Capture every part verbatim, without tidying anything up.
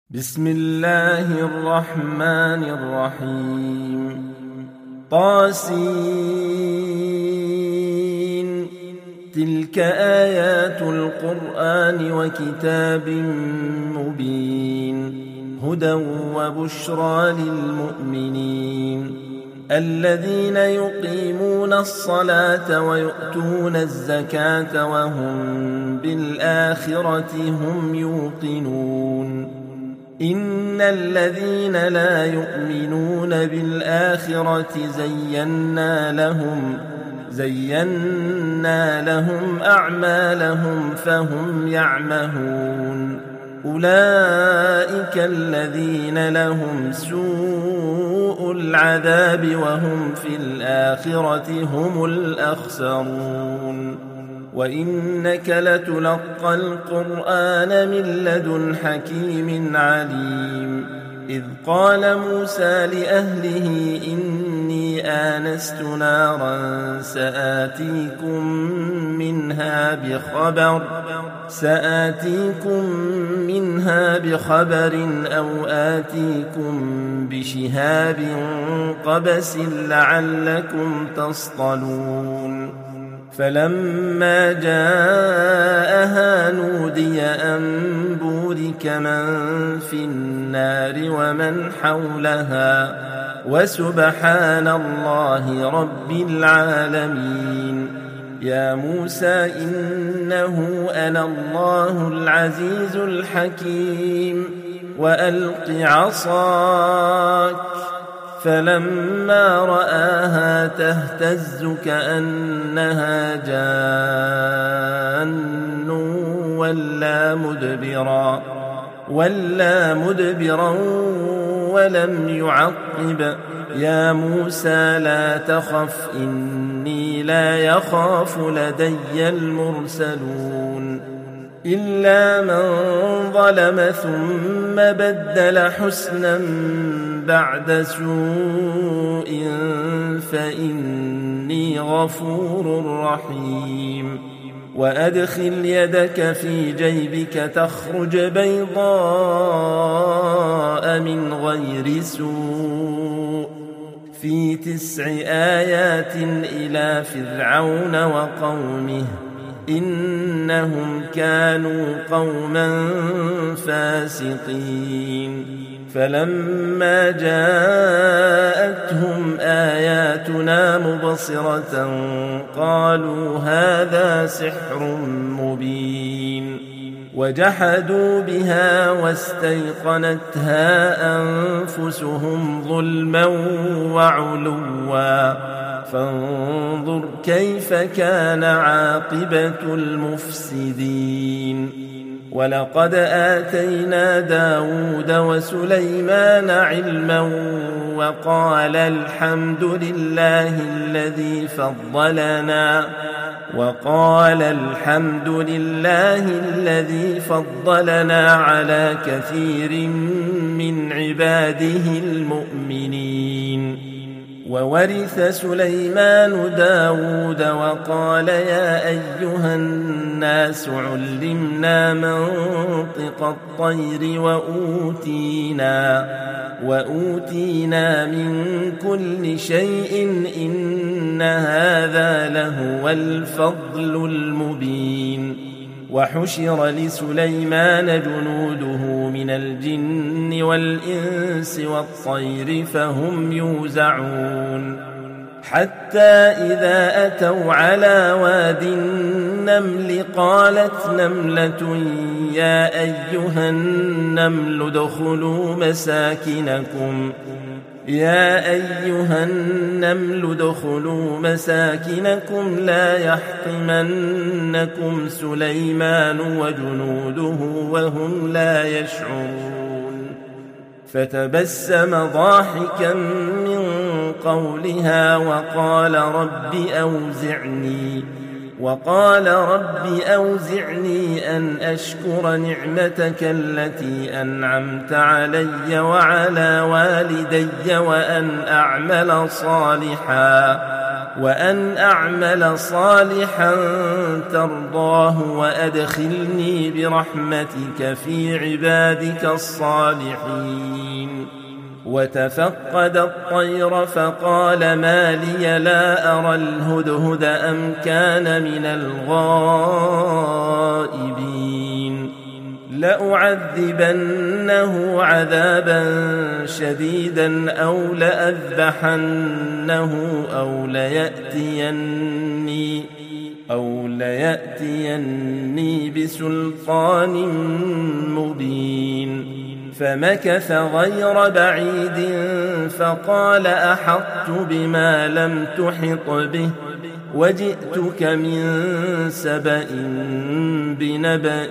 بسم الله الرحمن الرحيم. طاسين. تلك آيات القرآن وكتاب مبين هدى وبشرى للمؤمنين الذين يقيمون الصلاة ويؤتون الزكاة وهم بالآخرة هم يوقنون. إن الذين لا يؤمنون بالآخرة زينا لهم زينا لهم أعمالهم فهم يعمهون. أولئك الذين لهم سوء العذاب وهم في الآخرة هم الأخسرون. وإنك لتلقى القرآن من لدن حكيم عليم. إذ قال موسى لأهله إني آنست نارا سآتيكم منها بخبر سآتيكم منها بخبر أو آتيكم بشهاب قبس لعلكم تصطلون. فلما جاءها نودي أن بورك من في النار ومن حولها وسبحان الله رب العالمين. يا موسى إنه أنا الله العزيز الحكيم وألق عصاك. فلما رآها تهتز كأنها جان ولا مدبرا ولا مدبرا ولم يعقب. يا موسى لا تخف إني لا يخاف لدي المرسلون. إلا من ظلم ثم بدل حسنا بعد سوء فإني غفور رحيم. وأدخل يدك في جيبك تخرج بيضاء من غير سوء في تسع آيات إلى فرعون وقومه إنهم كانوا قوما فاسقين. فلما جاءتهم آياتنا مبصرة قالوا هذا سحر مبين. وجحدوا بها واستيقنتها أنفسهم ظلما وعلوا فانظر كيف كان عاقبة المفسدين. ولقد آتينا داود وسليمان علما وقال الحمد لله الذي فضلنا وقال الحمد لله الذي فضلنا على كثير من عباده المؤمنين. وورث سليمان داود وقال يا أيها الناس علمنا منطق الطير وأوتينا, وأوتينا من كل شيء إن هذا لهو الفضل المبين. وحشر لسليمان جنوده من الجن والإنس والطير فهم يوزعون. حتى إذا أتوا على واد النمل قالت نملة يا أيها النمل ادخلوا مساكنكم يا أيها النمل ادخلوا مساكنكم لا يحطمنكم سليمان وجنوده وهم لا يشعرون. فتبسم ضاحكا من قولها وقال رب أوزعني وقال رب أوزعني أن أشكر نعمتك التي أنعمت علي وعلى والدي وأن أعمل صالحا وأن أعمل صالحا ترضاه وأدخلني برحمتك في عبادك الصالحين. وتفقد الطير فقال ما لي لا أرى الهدهد أم كان من الغائبين لأعذبنه عذابا شديدا أو لأذبحنه أو ليأتيني أو ليأتيني بسلطان مبين. فمكث غير بعيد فقال أحطت بما لم تحط به وجئتك من سبأ بنبأ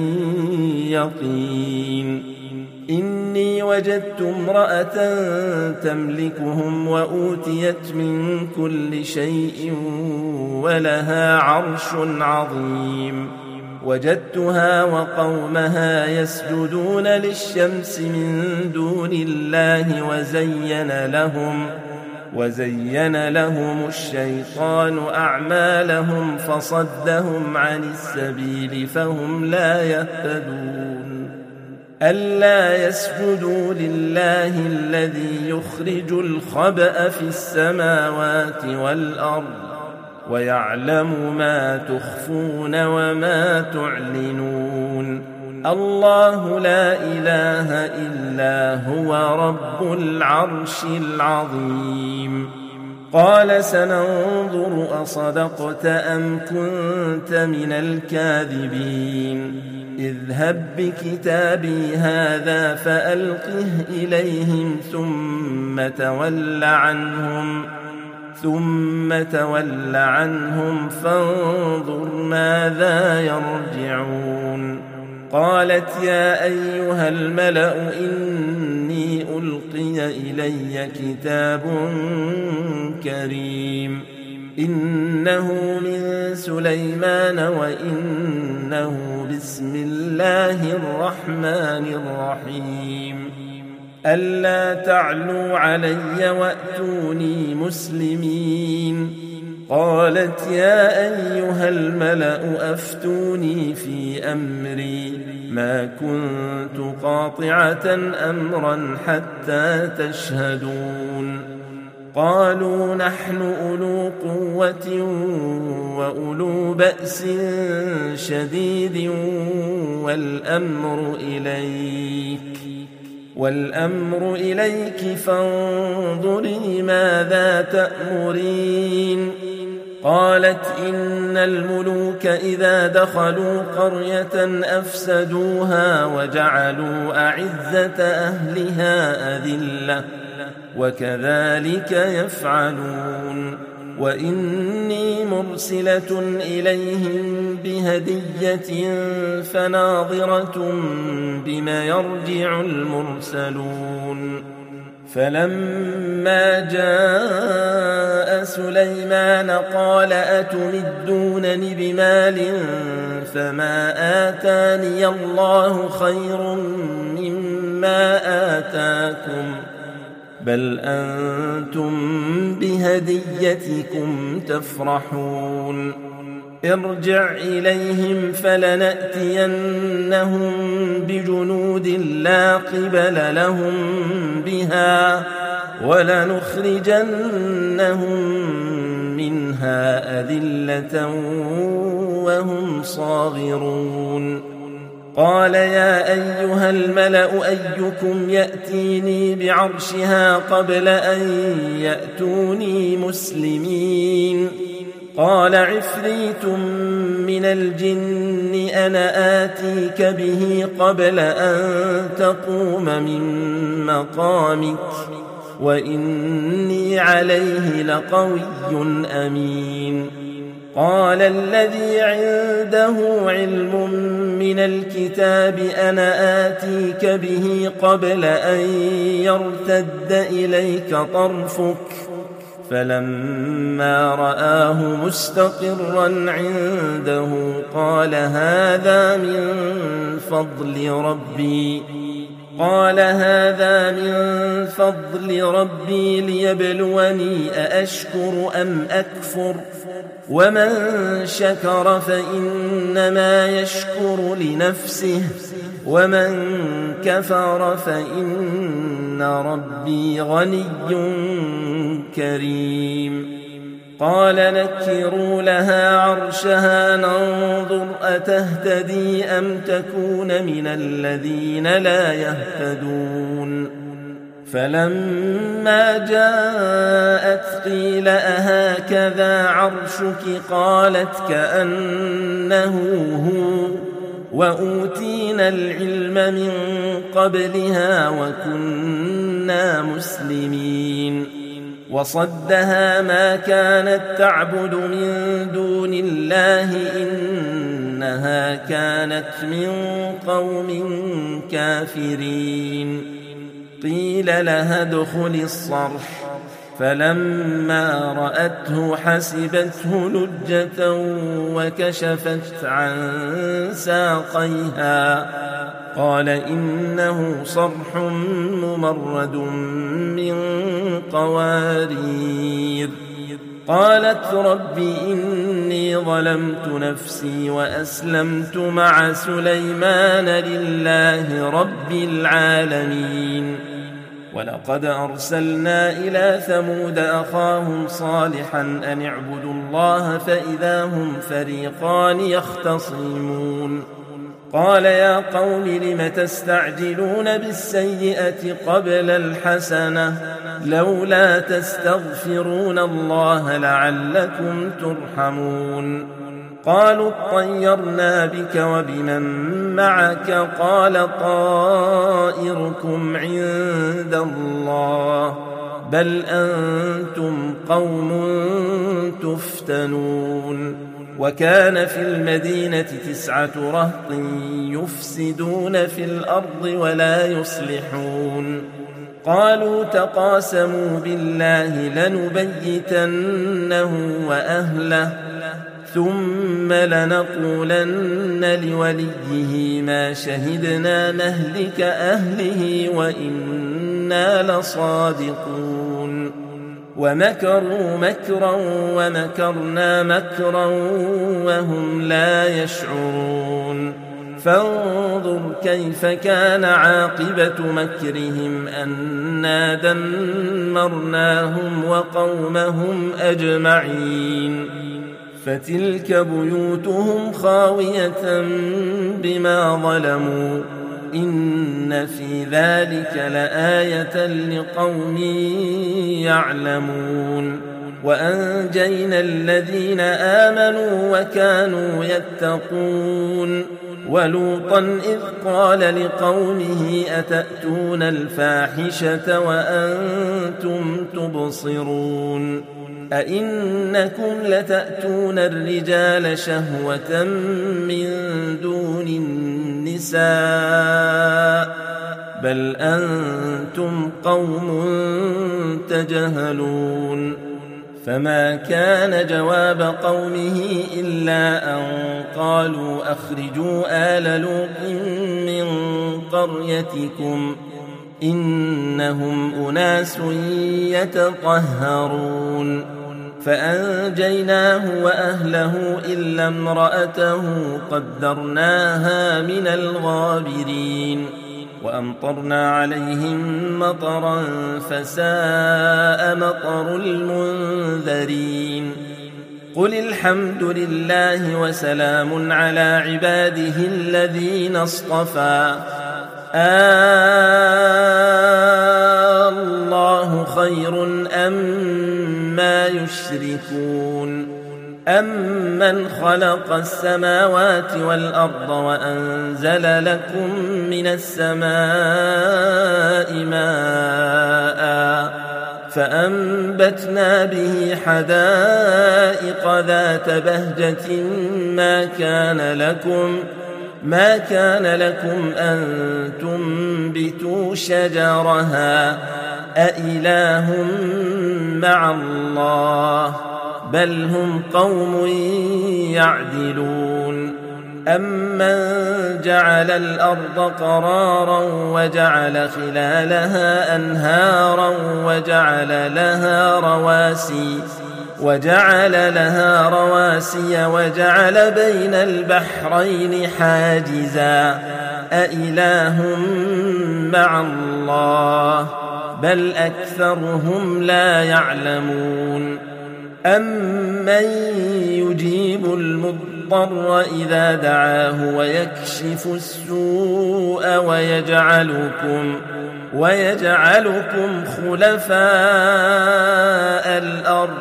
يقين. إني وجدت امرأة تملكهم وأوتيت من كل شيء ولها عرش عظيم. وجدتها وقومها يسجدون للشمس من دون الله وزين لهم وزين لهم الشيطان أعمالهم فصدهم عن السبيل فهم لا يهتدون. ألا يسجدوا لله الذي يخرج الخبأ في السماوات والأرض ويعلم ما تخفون وما تعلنون. الله لا إله إلا هو رب العرش العظيم. قال سننظر أصدقت أم كنت من الكاذبين. اذهب بكتابي هذا فألقه إليهم ثم تول عنهم ثم تول عنهم فانظر ماذا يرجعون. قالت يا أيها الملأ إني ألقي إلي كتاب كريم إنه من سليمان وإنه بسم الله الرحمن الرحيم. ألا تعلوا علي وأتوني مسلمين. قالت يا أيها الملأ أفتوني في أمري ما كنت قاطعة أمرا حتى تشهدون. قالوا نحن أولو قوة وأولو بأس شديد والأمر إليك والأمر إليك فانظري ماذا تأمرين. قالت إن الملوك إذا دخلوا قرية أفسدوها وجعلوا أعزة أهلها أذلة وكذلك يفعلون. وإني مرسلة إليهم بهدية فناظرة بما يرجع المرسلون. فلما جاء سليمان قال أتمدونني بمال فما آتاني الله خير مما آتاكم بل أنتم بهديتكم تفرحون. ارجع إليهم فلنأتينهم بجنود لا قبل لهم بها ولنخرجنهم منها أذلة وهم صاغرون. قال يا أيها الملأ أيكم يأتيني بعرشها قبل أن يأتوني مسلمين. قال عفريت من الجن أنا آتيك به قبل أن تقوم من مقامك وإني عليه لقوي أمين. قال الذي عنده علم من الكتاب أنا آتيك به قبل أن يرتد إليك طرفك فلما رآه مستقرا عنده قال هذا من فضل ربي قال هذا من فضل ربي ليبلوني أأشكر أم أكفر ومن شكر فإنما يشكر لنفسه ومن كفر فإن ربي غني كريم. قال نكروا لها عرشها ننظر أتهتدي أم تكون من الذين لا يهتدون. فلما جاءت قيل أهكذا عرشك قالت كأنه هو وأوتينا العلم من قبلها وكنا مسلمين. وصدها ما كانت تعبد من دون الله إنها كانت من قوم كافرين. قيل لها ادخل الصرح فلما رأته حسبته لجة وكشفت عن ساقيها قال إنه صرح ممرد من قوارير. قالت رب إني ظلمت نفسي وأسلمت مع سليمان لله رب العالمين. ولقد أرسلنا إلى ثمود أخاهم صالحا أن اعبدوا الله فإذا هم فريقان يختصمون. قال يا قوم لم تستعجلون بالسيئة قبل الحسنة لولا تستغفرون الله لعلكم ترحمون. قالوا اطيرنا بك وبمن معك قال طائركم عند الله بل أنتم قوم تفتنون. وكان في المدينة تسعة رهط يفسدون في الأرض ولا يصلحون. قالوا تقاسموا بالله لنبيتنه وأهله ثم لنقولن لوليه ما شهدنا مهلك أهله وإنا لصادقون. ومكروا مكرا ومكرنا مكرا وهم لا يشعرون. فانظر كيف كان عاقبة مكرهم أنا دمرناهم وقومهم أجمعين. فتلك بيوتهم خاوية بما ظلموا إن في ذلك لآية لقوم يعلمون. وأنجينا الذين آمنوا وكانوا يتقون. ولوطا إذ قال لقومه أتأتون الفاحشة وأنتم تبصرون أئنكم لتأتون الرجال شهوة من دون النساء بل أنتم قوم تجهلون. فما كان جواب قومه إلا أن قالوا أخرجوا آل لوط من قريتكم إنهم أناس يتطهرون. فأنجيناه وأهله إلا امرأته قدرناها من الغابرين. وأمطرنا عليهم مطرا فساء مطر المنذرين. قل الحمد لله وسلام على عباده الذين اصطفى الله خير أما يشركون. أمن خلق السماوات والأرض وأنزل لكم من السماء ماء فأنبتنا به حدائق ذات بهجة ما كان لكم ما كان لكم أن تنبتوا شجرها أإله مع الله بل هم قوم يعدلون. أمن جعل الأرض قرارا وجعل خلالها أنهارا وجعل لها رواسي وجعل لها رواسي وجعل بين البحرين حاجزا أإله مع الله بل أكثرهم لا يعلمون أمن يجيب المضطر إذا دعاه ويكشف السوء ويجعلكم ويجعلكم خلفاء الأرض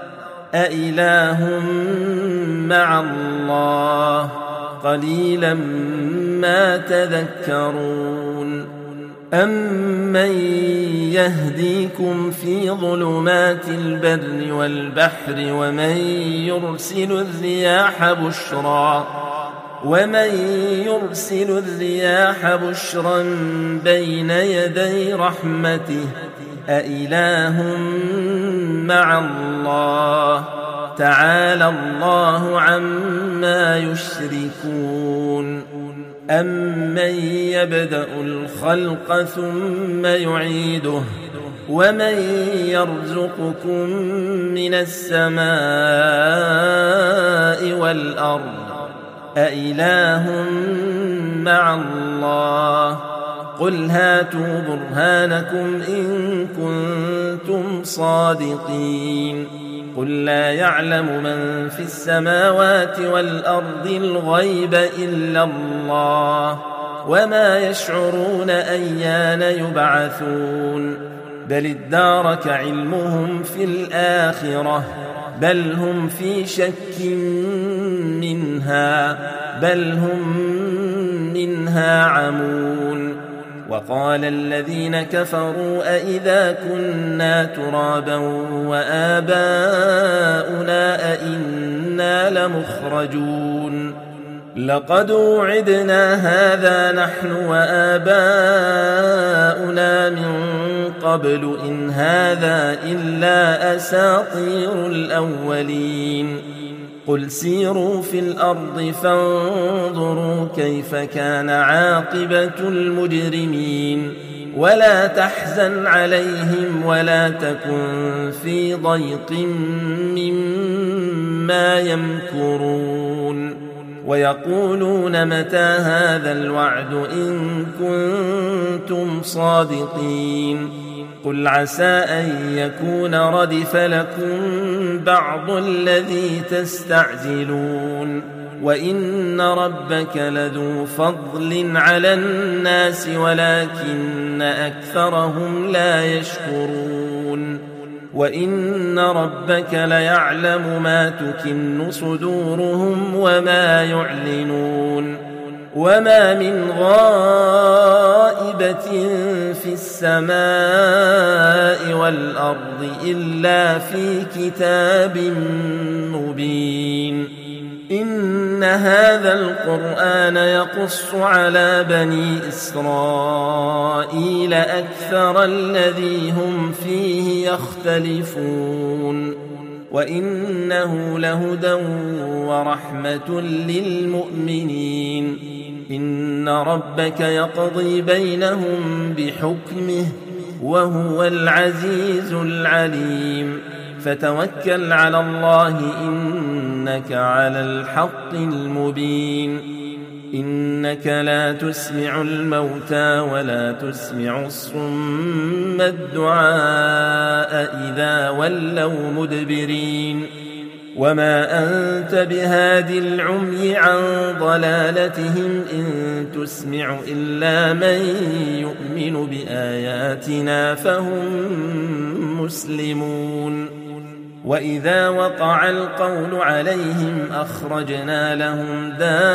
أإله مع الله قليلا ما تذكرون أمن يهديكم في ظلمات البر والبحر ومن يرسل الرياح بشرا ومن يرسل الرياح بشرا بين يدي رحمته أإله مع الله تعالى الله عما يشركون أمن يبدأ الخلق ثم يعيده ومن يرزقكم من السماء والأرض أإله مع الله قل هاتوا برهانكم إن كنتم صادقين قل لا يعلم من في السماوات والأرض الغيب إلا الله وما يشعرون أيان يبعثون بل ادارك علمهم في الآخرة بل هم في شك منها بل هم منها عمون وقال الذين كفروا أئذا كنا ترابا وآباؤنا أئنا لمخرجون لقد وعدنا هذا نحن وآباؤنا من قبل إن هذا إلا أساطير الأولين قل سيروا في الأرض فانظروا كيف كان عاقبة المجرمين ولا تحزن عليهم ولا تكن في ضيق مما يمكرون ويقولون متى هذا الوعد إن كنتم صادقين قل عسى أن يكون ردف لكم بعض الذي تستعجلون وإن ربك لذو فضل على الناس ولكن أكثرهم لا يشكرون وإن ربك ليعلم ما تكن صدورهم وما يعلنون وما من غائبة في السماء والأرض إلا في كتاب مبين إن هذا القرآن يقص على بني إسرائيل أكثر الذي هم فيه يختلفون وإنه لهدى ورحمة للمؤمنين إن ربك يقضي بينهم بحكمه وهو العزيز العليم فتوكل على الله إنك على الحق المبين إنك لا تسمع الموتى ولا تسمع الصم الدعاء إذا ولوا مدبرين وما أنت بهاد العمي عن ضلالتهم إن تسمع إلا من يؤمن بآياتنا فهم مسلمون وإذا وقع القول عليهم أخرجنا لهم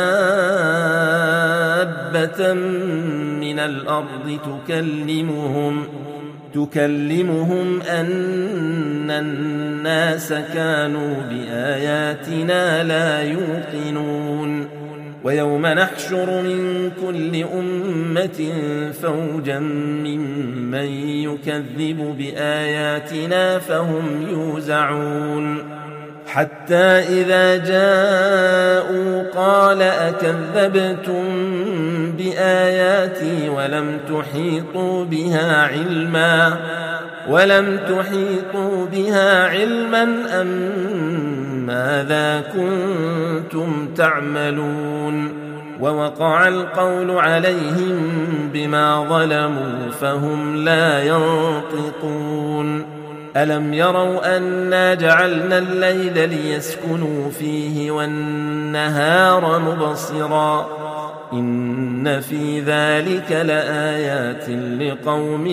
دابة من الأرض تكلمهم تكلمهم أن الناس كانوا بآياتنا لا يوقنون ويوم نحشر من كل أمة فوجا ممن يكذب بآياتنا فهم يوزعون حتى إذا جاءوا قال أكذبتم بآياتي ولم تحيطوا بها علما ولم تحيطوا بها علما أم ماذا كنتم تعملون ووقع القول عليهم بما ظلموا فهم لا ينطقون ألم يروا أنا جعلنا الليل ليسكنوا فيه والنهار مبصرا إن في ذلك لآيات لقوم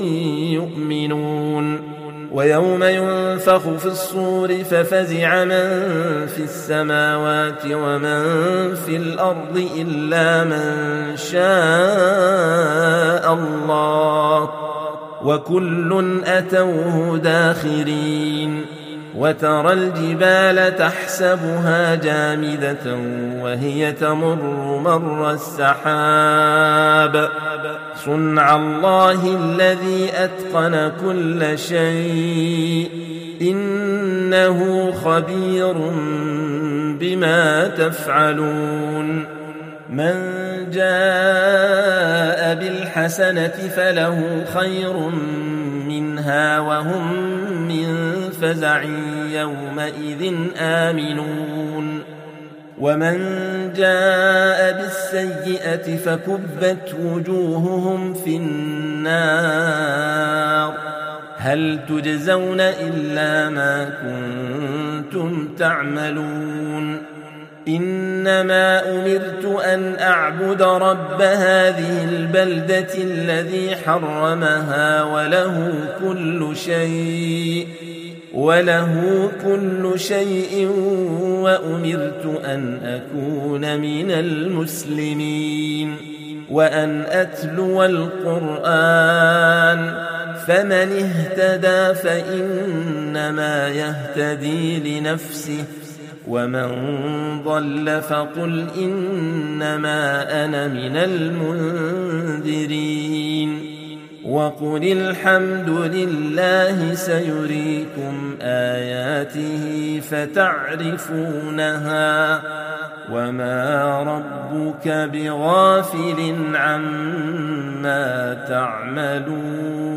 يؤمنون ويوم ينفخ في الصور ففزع من في السماوات ومن في الأرض إلا من شاء الله وكل أتوه داخرين وترى الجبال تحسبها جامدة وهي تمر مر السحاب صنع الله الذي أتقن كل شيء إنه خبير بما تفعلون من جاء بالحسنة فله خير منها وهم من فزع يومئذ آمنون ومن جاء بالسيئة فكبت وجوههم في النار هل تجزون إلا ما كنتم تعملون إنما أمرت أن أعبد رب هذه البلدة الذي حرمها وله كل شيء وله كل شيء وأمرت أن أكون من المسلمين وأن أتلو القرآن فمن اهتدى فإنما يهتدي لنفسه ومن ضل فقل إنما أنا من المنذرين وقل الحمد لله سيريكم آياته فتعرفونها وما ربك بغافل عما تعملون